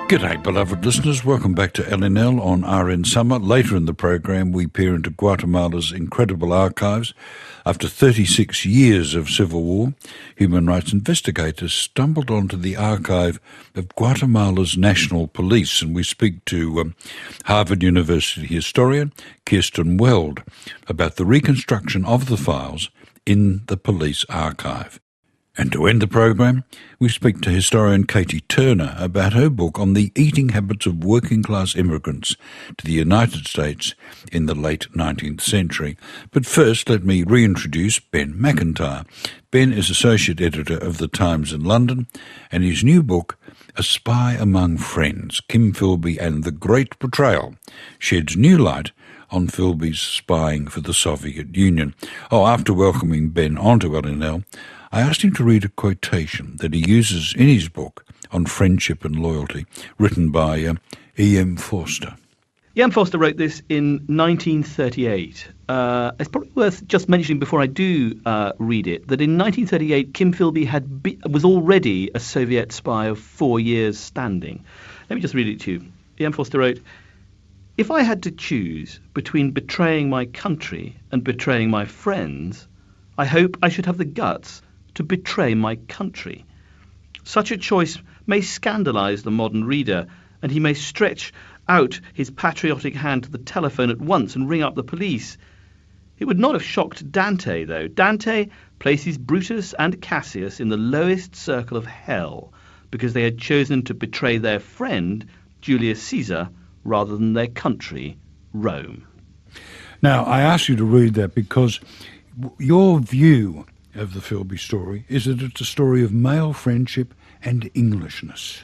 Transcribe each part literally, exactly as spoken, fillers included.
G'day, beloved listeners. Welcome back to L N L on R N Summer. Later in the program, we peer into Guatemala's incredible archives. After thirty-six years of civil war, human rights investigators stumbled onto the archive of Guatemala's National Police, and we speak to um, Harvard University historian Kirsten Weld about the reconstruction of the files in the police archive. And to end the program, we speak to historian Katie Turner about her book on the eating habits of working-class immigrants to the United States in the late nineteenth century. But first, let me reintroduce Ben McIntyre. Ben is Associate Editor of The Times in London, and his new book, A Spy Among Friends, Kim Philby and the Great Betrayal, sheds new light on Philby's spying for the Soviet Union. Oh, after welcoming Ben onto L N L, I asked him to read a quotation that he uses in his book on friendship and loyalty, written by uh, E M Forster. E M Forster wrote this in nineteen thirty-eight. Uh, it's probably worth just mentioning before I do uh, read it that in nineteen thirty-eight, Kim Philby had be- was already a Soviet spy of four years standing. Let me just read it to you. E M Forster wrote, "If I had to choose between betraying my country and betraying my friends, I hope I should have the guts to betray my country. Such a choice may scandalise the modern reader, and he may stretch out his patriotic hand to the telephone at once and ring up the police. It would not have shocked Dante, though. Dante places Brutus and Cassius in the lowest circle of hell because they had chosen to betray their friend, Julius Caesar, rather than their country, Rome." Now, I asked you to read that because your view of the Philby story is that it's a story of male friendship and Englishness.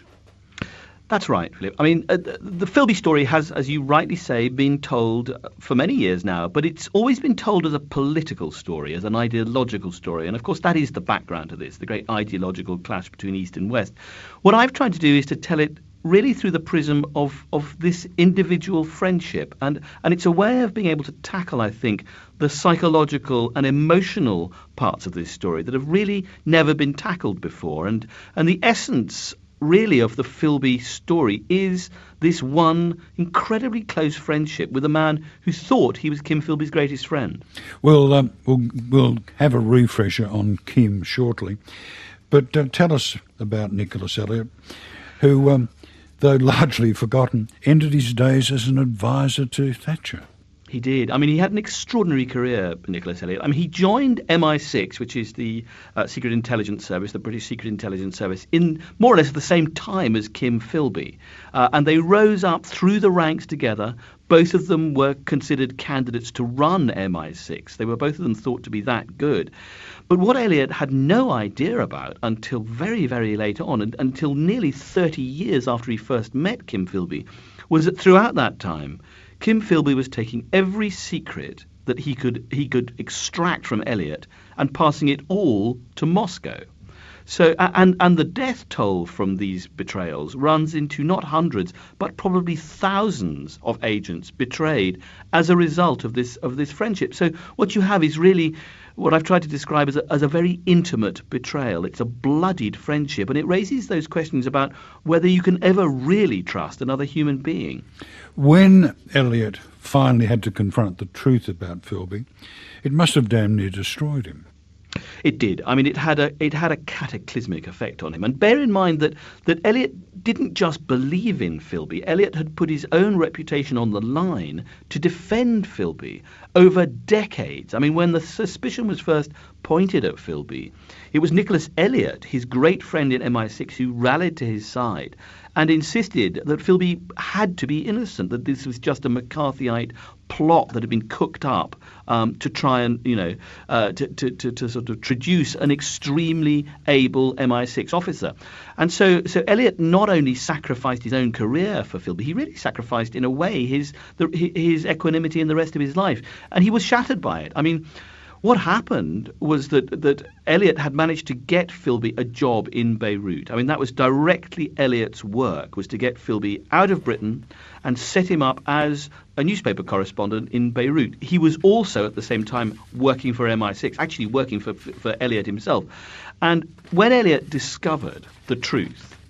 That's right, Philip. I mean, uh, the Philby story has, as you rightly say, been told for many years now, but it's always been told as a political story, as an ideological story. And of course, that is the background to this, the great ideological clash between East and West. What I've tried to do is to tell it really through the prism of, of this individual friendship. And, and it's a way of being able to tackle, I think, the psychological and emotional parts of this story that have really never been tackled before. And, and the essence, really, of the Philby story is this one incredibly close friendship with a man who thought he was Kim Philby's greatest friend. Well, um, we'll, we'll have a refresher on Kim shortly. But uh, tell us about Nicholas Elliott, who, um, though largely forgotten, ended his days as an advisor to Thatcher. He did. I mean, he had an extraordinary career, Nicholas Elliott. I mean, he joined M I six, which is the uh, Secret Intelligence Service, the British Secret Intelligence Service, in more or less at the same time as Kim Philby. Uh, and they rose up through the ranks together. Both of them were considered candidates to run M I six. They were both of them thought to be that good. But what Elliott had no idea about until very, very late on, and until nearly thirty years after he first met Kim Philby, was that throughout that time, Kim Philby was taking every secret that he could he could extract from Elliott and passing it all to Moscow. So, and and the death toll from these betrayals runs into not hundreds, but probably thousands of agents betrayed as a result of this of this friendship. So what you have is really what I've tried to describe as a, as a very intimate betrayal. It's a bloodied friendship, and it raises those questions about whether you can ever really trust another human being. When Elliott finally had to confront the truth about Philby, it must have damn near destroyed him. It did. I mean, it had a it had a cataclysmic effect on him. And bear in mind that, that Elliott didn't just believe in Philby. Elliott had put his own reputation on the line to defend Philby over decades. I mean, when the suspicion was first pointed at Philby, it was Nicholas Elliott, his great friend in M I six, who rallied to his side and insisted that Philby had to be innocent, that this was just a McCarthyite plot that had been cooked up um, to try and, you know, uh, to, to, to, to sort of traduce an extremely able M I six officer. And so, so Elliott not only sacrificed his own career for Philby, he really sacrificed, in a way, his the, his equanimity in the rest of his life. And he was shattered by it. I mean, what happened was that that Elliott had managed to get Philby a job in Beirut. I mean, that was directly Elliott's work, was to get Philby out of Britain and set him up as a newspaper correspondent in Beirut. He was also at the same time working for M I six, actually working for for Elliott himself. And when Elliott discovered the truth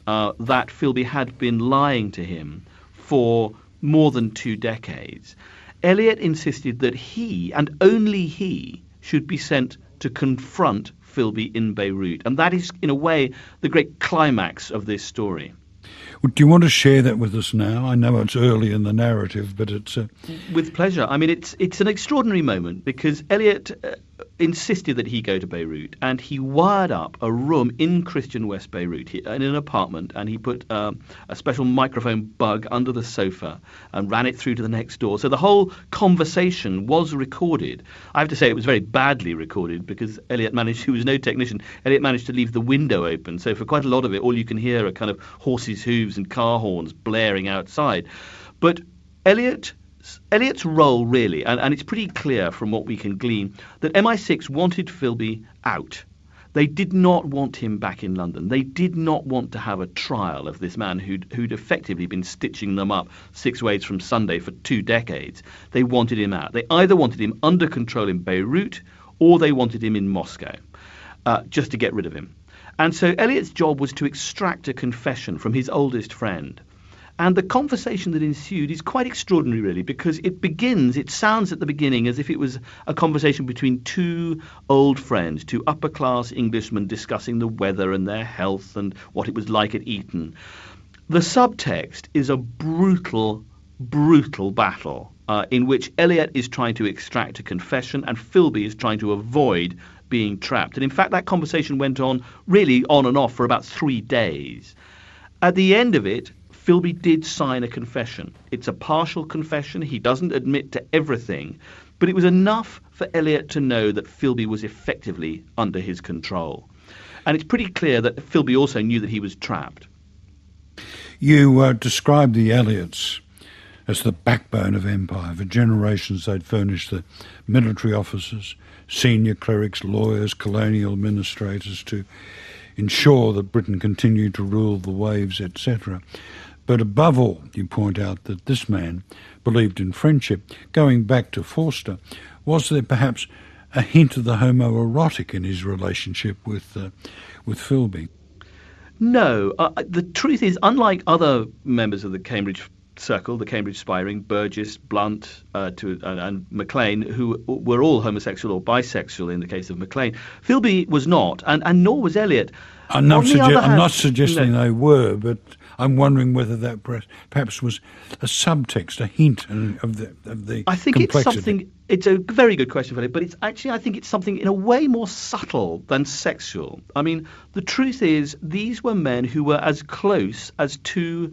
uh, that Philby had been lying to him for more than two decades, Elliot insisted that he, and only he, should be sent to confront Philby in Beirut. And that is, in a way, the great climax of this story. Well, do you want to share that with us now? I know it's early in the narrative, but it's... Uh... With pleasure. I mean, it's it's an extraordinary moment because Elliot uh, insisted that he go to Beirut, and he wired up a room in Christian West Beirut, he, in an apartment, and he put um, a special microphone bug under the sofa and ran it through to the next door. So the whole conversation was recorded. I have to say it was very badly recorded because Elliot managed, he was no technician, Elliot managed to leave the window open. So for quite a lot of it, all you can hear are kind of horses' hooves and car horns blaring outside. But Elliot... Elliot's role, really, and, and it's pretty clear from what we can glean, that M I six wanted Philby out. They did not want him back in London. They did not want to have a trial of this man who'd, who'd effectively been stitching them up six ways from Sunday for two decades. They wanted him out. They either wanted him under control in Beirut or they wanted him in Moscow, uh, just to get rid of him. And so Elliot's job was to extract a confession from his oldest friend. And the conversation that ensued is quite extraordinary, really, because it begins, it sounds at the beginning as if it was a conversation between two old friends, two upper-class Englishmen discussing the weather and their health and what it was like at Eton. The subtext is a brutal, brutal battle uh, in which Elliot is trying to extract a confession and Philby is trying to avoid being trapped. And in fact, that conversation went on really on and off for about three days. At the end of it, Philby did sign a confession. It's a partial confession. He doesn't admit to everything, but it was enough for Elliot to know that Philby was effectively under his control. And it's pretty clear that Philby also knew that he was trapped. You uh, described the Elliots as the backbone of empire. For generations they'd furnished the military officers, senior clerics, lawyers, colonial administrators to ensure that Britain continued to rule the waves, et cetera. But above all, you point out that this man believed in friendship. Going back to Forster, was there perhaps a hint of the homoerotic in his relationship with uh, with Philby? No. Uh, the truth is, unlike other members of the Cambridge circle, the Cambridge spy ring, Burgess, Blunt, uh, to, uh, and Maclean, who were all homosexual or bisexual in the case of Maclean, Philby was not, and, and nor was Elliot. I'm not, suge- hand, I'm not suggesting no. they were, but I'm wondering whether that perhaps was a subtext, a hint of the of the I think complexity. It's something. It's a very good question, Philip, but it's actually, I think it's something in a way more subtle than sexual. I mean, the truth is, these were men who were as close as two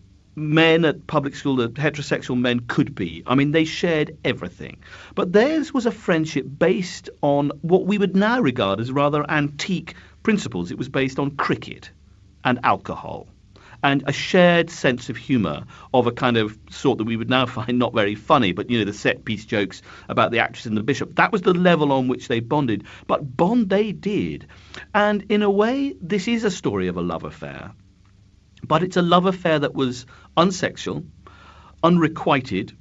men at public school that heterosexual men could be. I mean, they shared everything. But theirs was a friendship based on what we would now regard as rather antique principles. It was based on cricket and alcohol and a shared sense of humour of a kind of sort that we would now find not very funny, but, you know, the set-piece jokes about the actress and the bishop. That was the level on which they bonded. But bond they did. And in a way, this is a story of a love affair. But it's a love affair that was unsexual, unrequited,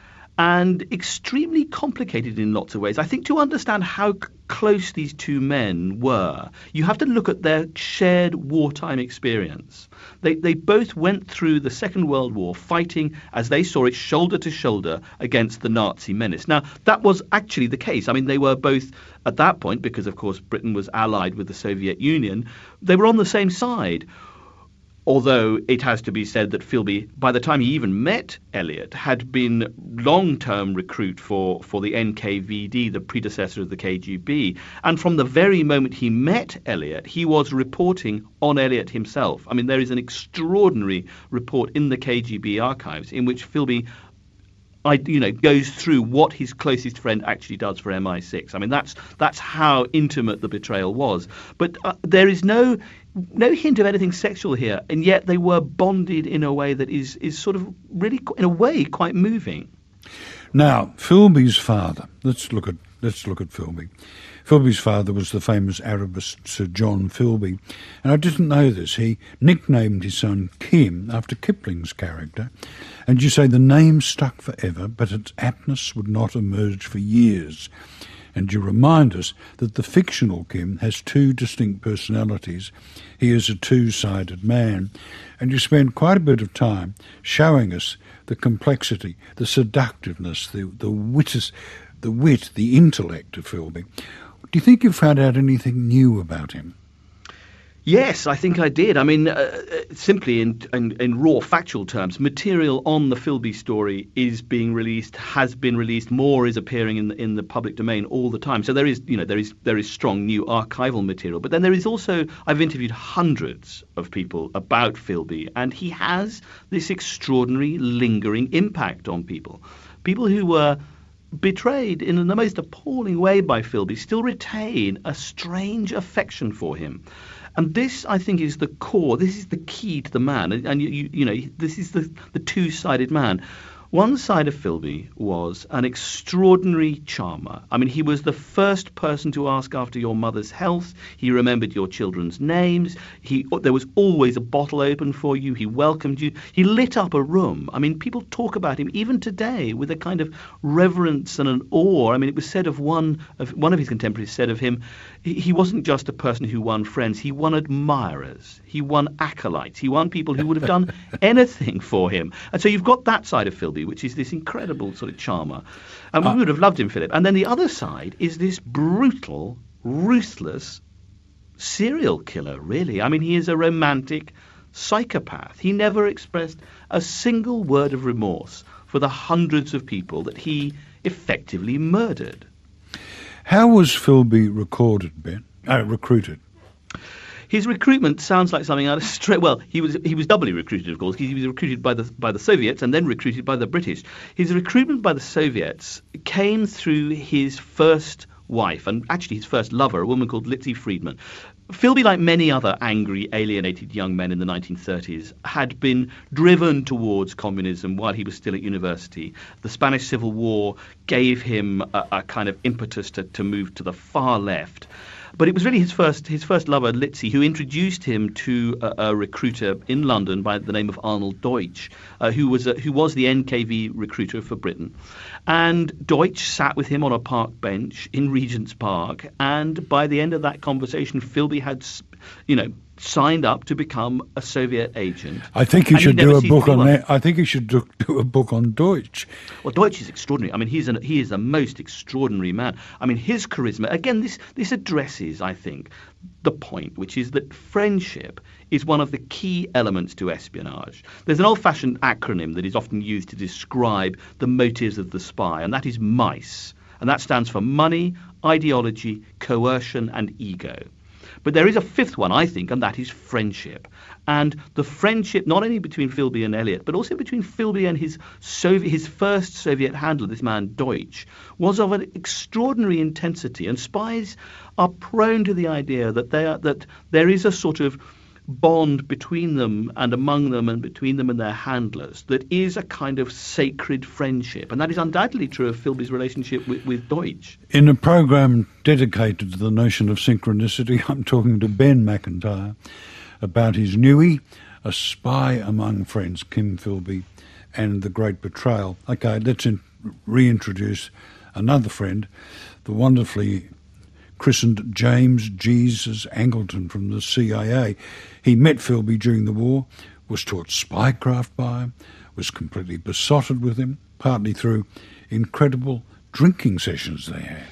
and extremely complicated in lots of ways. I think to understand how c- close these two men were, you have to look at their shared wartime experience. They, they both went through the Second World War fighting, as they saw it, shoulder to shoulder against the Nazi menace. Now, that was actually the case. I mean, they were both, at that point, because, of course, Britain was allied with the Soviet Union, they were on the same side. Although it has to be said that Philby, by the time he even met Elliot, had been long-term recruit for, for the N K V D, the predecessor of the K G B. And from the very moment he met Elliot, he was reporting on Elliot himself. I mean, there is an extraordinary report in the K G B archives in which Philby I, you know, goes through what his closest friend actually does for M I six. I mean, that's that's how intimate the betrayal was. But uh, there is no no hint of anything sexual here, and yet they were bonded in a way that is is sort of really, in a way, quite moving. Now, Philby's father. Let's look at let's look at Philby. Philby's father was the famous Arabist Sir John Philby, and I didn't know this. He nicknamed his son Kim after Kipling's character, and you say the name stuck forever, but its aptness would not emerge for years. And you remind us that the fictional Kim has two distinct personalities. He is a two-sided man. And you spend quite a bit of time showing us the complexity, the seductiveness, the, the, wit, the wit, the intellect of Philby. Do you think you found out anything new about him? Yes, I think I did. I mean, uh, simply in, in in raw factual terms, material on the Philby story is being released, has been released, more is appearing in the, in the public domain all the time. So there is, you know, there is there is strong new archival material. But then there is also, I've interviewed hundreds of people about Philby, and he has this extraordinary lingering impact on people. People who were betrayed in the most appalling way by Philby still retain a strange affection for him. And this, I think, is the core. This is the key to the man. And, and you, you, you know, this is the, the two-sided man. One side of Philby was an extraordinary charmer. I mean, he was the first person to ask after your mother's health. He remembered your children's names. He, there was always a bottle open for you. He welcomed you. He lit up a room. I mean, people talk about him even today with a kind of reverence and an awe. I mean, it was said of one of one of his contemporaries said of him, he, he wasn't just a person who won friends. He won admirers. He won acolytes. He won people who would have done anything for him. And so you've got that side of Philby, which is this incredible sort of charmer. And we uh, would have loved him, Philip. And then the other side is this brutal, ruthless serial killer, really. I mean, he is a romantic psychopath. He never expressed a single word of remorse for the hundreds of people that he effectively murdered. How was Philby recorded, Ben? Uh, recruited? His recruitment sounds like something out of straight. Well, he was he was doubly recruited, of course. He was recruited by the by the Soviets and then recruited by the British. His recruitment by the Soviets came through his first wife, and actually his first lover, a woman called Litzy Friedman. Philby, like many other angry, alienated young men in the nineteen thirties, had been driven towards communism while he was still at university. The Spanish Civil War gave him a, a kind of impetus to, to move to the far left. But it was really his first his first lover, Litzy, who introduced him to a, a recruiter in London by the name of Arnold Deutsch, uh, who was a, who was the N K V recruiter for Britain. And Deutsch sat with him on a park bench in Regent's Park, and by the end of that conversation, Philby had, you know, signed up to become a Soviet agent. I think you should do a book on that. I think you should do, do a book on Deutsch. Well, Deutsch is extraordinary. I mean, he's an, he is a most extraordinary man. I mean, his charisma, again, this, this addresses, I think, the point, which is that friendship is one of the key elements to espionage. There's an old-fashioned acronym that is often used to describe the motives of the spy, and that is MICE. And that stands for money, ideology, coercion, and ego. But there is a fifth one, I think, and that is friendship. And the friendship not only between Philby and Elliot, but also between Philby and his Soviet, his first Soviet handler, this man Deutsch, was of an extraordinary intensity. And spies are prone to the idea that they are, that there is a sort of bond between them and among them and between them and their handlers that is a kind of sacred friendship. And that is undoubtedly true of Philby's relationship with, with Deutsch. In a programme dedicated to the notion of synchronicity, I'm talking to Ben McIntyre about his newie, A Spy Among Friends, Kim Philby, and The Great Betrayal. Okay, let's in- reintroduce another friend, the wonderfully christened James Jesus Angleton from the C I A. He met Philby during the war, was taught spycraft by him, was completely besotted with him, partly through incredible drinking sessions they had.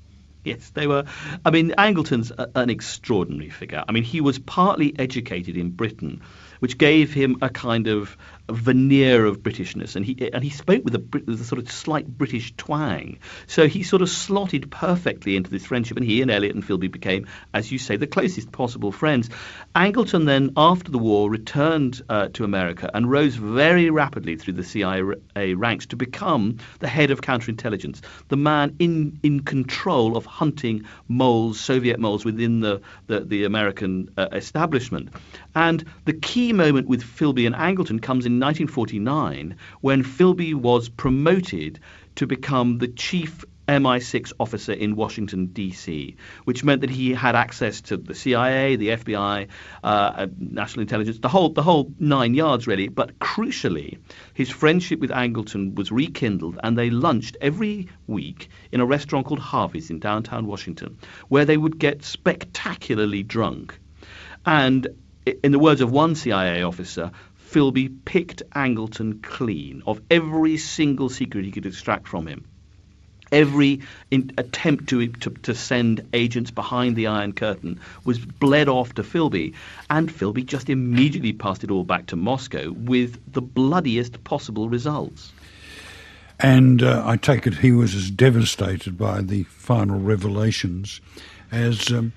Yes, they were. I mean, Angleton's a, an extraordinary figure. I mean, he was partly educated in Britain, which gave him a kind of a veneer of Britishness, and he and he spoke with a, with a sort of slight British twang. So he sort of slotted perfectly into this friendship, and he and Elliot and Philby became, as you say, the closest possible friends. Angleton then, after the war, returned uh, to America and rose very rapidly through the C I A ranks to become the head of counterintelligence, the man in in control of hunting moles, Soviet moles within the the, the American uh, establishment. And the key moment with Philby and Angleton comes in nineteen forty-nine when Philby was promoted to become the chief M I six officer in Washington, D C, which meant that he had access to the C I A, the F B I, uh, National Intelligence, the whole the whole nine yards, really. But crucially, his friendship with Angleton was rekindled, and they lunched every week in a restaurant called Harvey's in downtown Washington, where they would get spectacularly drunk. And in the words of one C I A officer, Philby picked Angleton clean of every single secret he could extract from him. Every in, attempt to, to to send agents behind the Iron Curtain was bled off to Philby, and Philby just immediately passed it all back to Moscow with the bloodiest possible results. And uh, I take it he was as devastated by the final revelations as um,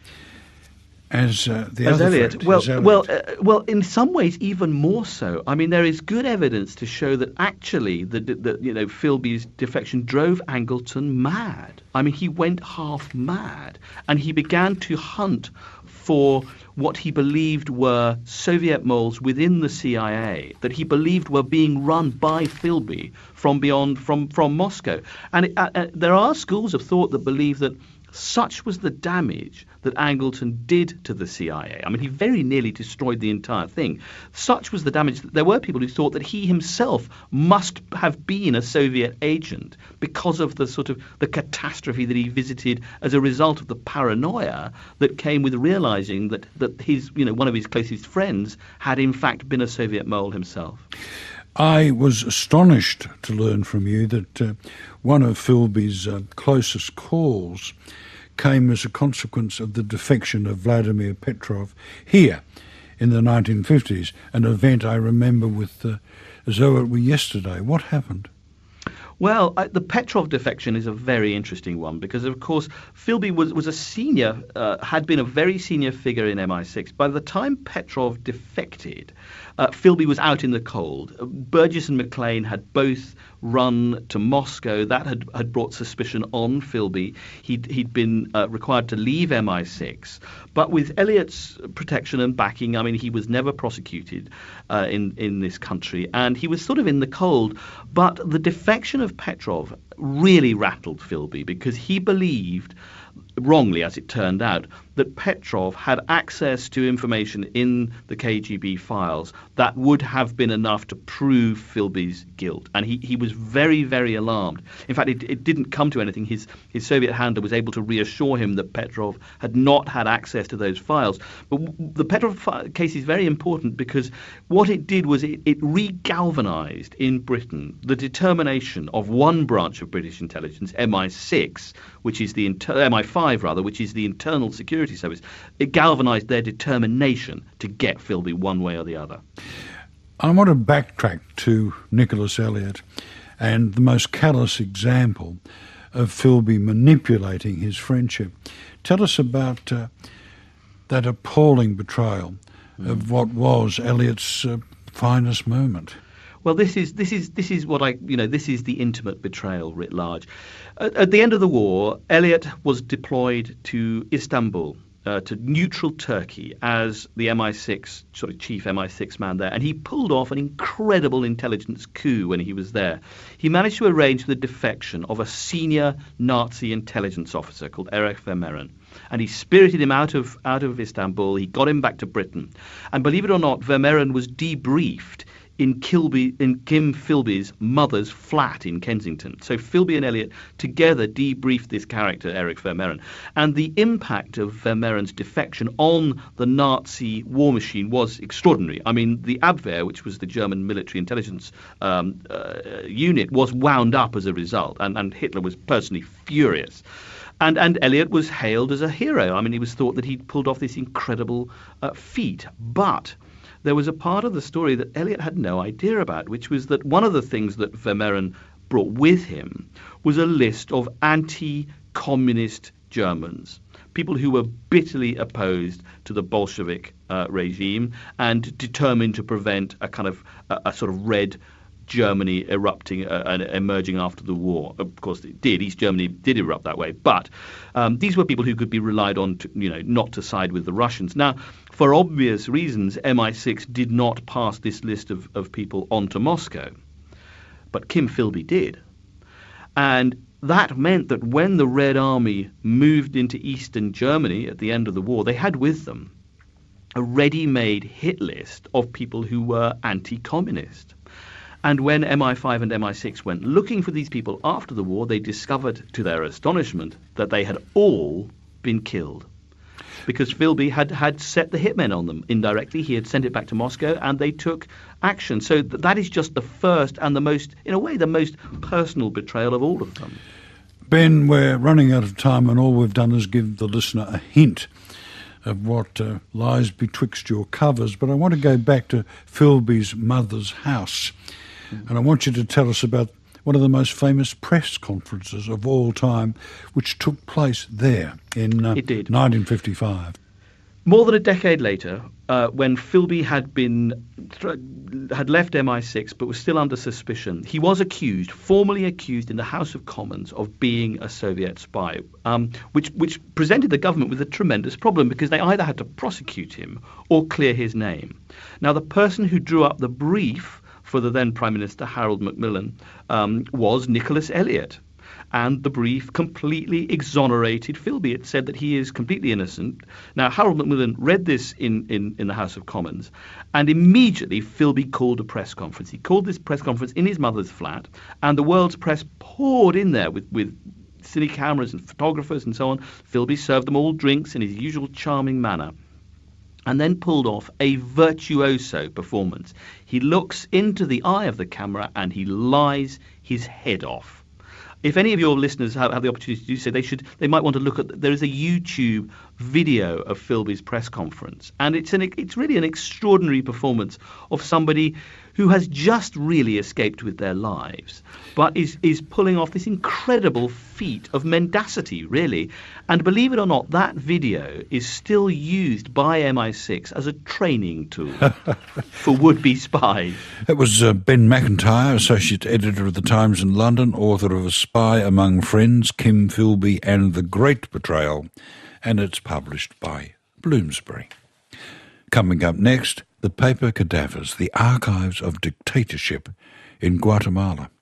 as uh, the as other Elliot. friend, Well, as Elliot. well, uh, well. In some ways, even more so. I mean, there is good evidence to show that actually, the, the, the you know, Philby's defection drove Angleton mad. I mean, he went half mad, and he began to hunt for what he believed were Soviet moles within the C I A that he believed were being run by Philby from beyond, from from Moscow. And it, uh, uh, there are schools of thought that believe that such was the damage that Angleton did to the C I A. I mean, he very nearly destroyed the entire thing. Such was the damage that there were people who thought that he himself must have been a Soviet agent because of the sort of the catastrophe that he visited as a result of the paranoia that came with realizing that, that his, you know, one of his closest friends had in fact been a Soviet mole himself. I was astonished to learn from you that uh, one of Philby's uh, closest calls came as a consequence of the defection of Vladimir Petrov here in the nineteen fifties, an event I remember with uh, as though it were yesterday. What happened? Well, uh, the Petrov defection is a very interesting one because, of course, Philby was, was a senior, uh, had been a very senior figure in M I six. By the time Petrov defected, uh, Philby was out in the cold. Burgess and Maclean had both run to Moscow. That had, had brought suspicion on Philby. He'd, he'd been uh, required to leave M I six. But with Elliot's protection and backing, I mean, he was never prosecuted uh, in, in this country. And he was sort of in the cold. But the defection of Petrov really rattled Philby because he believed, wrongly as it turned out, that Petrov had access to information in the K G B files that would have been enough to prove Philby's guilt. And he, he was very, very alarmed. In fact, it, it didn't come to anything. His, his Soviet handler was able to reassure him that Petrov had not had access to those files. But the Petrov case is very important because what it did was it, it re-galvanized in Britain the determination of one branch of British intelligence, M I six, which is the inter- M I five rather, which is the Internal Security Service. It galvanized their determination to get Philby one way or the other. I want to backtrack to Nicholas Elliot and the most callous example of Philby manipulating his friendship. Tell us about uh, that appalling betrayal mm. of what was Elliot's uh, finest moment. Well, this is this is this is what I you know this is the intimate betrayal writ large. At, at the end of the war, Elliot was deployed to Istanbul, uh, to neutral Turkey, as the M I six sort of chief M I six man there, and he pulled off an incredible intelligence coup when he was there. He managed to arrange the defection of a senior Nazi intelligence officer called Erich Vermehren. And he spirited him out of out of Istanbul. He got him back to Britain, and believe it or not, Vermehren was debriefed in, Kilby, in Kim Philby's mother's flat in Kensington. So Philby and Elliot together debriefed this character, Erich Vermehren. And the impact of Vermehren's defection on the Nazi war machine was extraordinary. I mean, the Abwehr, which was the German military intelligence um, uh, unit, was wound up as a result, and, and Hitler was personally furious. And, and Elliot was hailed as a hero. I mean, he was thought that he'd pulled off this incredible uh, feat. But there was a part of the story that Elliot had no idea about, which was that one of the things that Vermehren brought with him was a list of anti-communist Germans, people who were bitterly opposed to the Bolshevik uh, regime and determined to prevent a kind of a, a sort of red Germany erupting uh, and emerging after the war. Of course, it did. East Germany did erupt that way. But um, these were people who could be relied on to, you know, not to side with the Russians. Now, for obvious reasons, M I six did not pass this list of, of people on to Moscow. But Kim Philby did. And that meant that when the Red Army moved into eastern Germany at the end of the war, they had with them a ready-made hit list of people who were anti-communist. And when M I five and M I six went looking for these people after the war, they discovered, to their astonishment, that they had all been killed. Because Philby had, had set the hitmen on them indirectly. He had sent it back to Moscow, and they took action. So th- that is just the first and the most, in a way, the most personal betrayal of all of them. Ben, we're running out of time, and all we've done is give the listener a hint of what uh, lies betwixt your covers. But I want to go back to Philby's mother's house. And I want you to tell us about one of the most famous press conferences of all time, which took place there in uh, it did. nineteen fifty-five. More than a decade later, uh, when Philby had been had left M I six but was still under suspicion, he was accused, formally accused in the House of Commons of being a Soviet spy, um, which which presented the government with a tremendous problem because they either had to prosecute him or clear his name. Now, the person who drew up the brief for the then Prime Minister, Harold Macmillan, um, was Nicholas Elliott. And the brief completely exonerated Philby. It said that he is completely innocent. Now, Harold Macmillan read this in, in, in the House of Commons, and immediately Philby called a press conference. He called this press conference in his mother's flat, and the world's press poured in there with, with cine cameras and photographers and so on. Philby served them all drinks in his usual charming manner, and then pulled off a virtuoso performance. He looks into the eye of the camera and he lies his head off. If any of your listeners have, have the opportunity to do so, they should. They might want to look at. There is a YouTube video of Philby's press conference, and it's an it's really an extraordinary performance of somebody who has just really escaped with their lives, but is is pulling off this incredible feat of mendacity, really. And believe it or not, that video is still used by M I six as a training tool for would-be spies. It was uh, Ben McIntyre, Associate Editor of The Times in London, author of A Spy Among Friends, Kim Philby and the Great Betrayal, and it's published by Bloomsbury. Coming up next, the paper cadavers, the archives of dictatorship in Guatemala.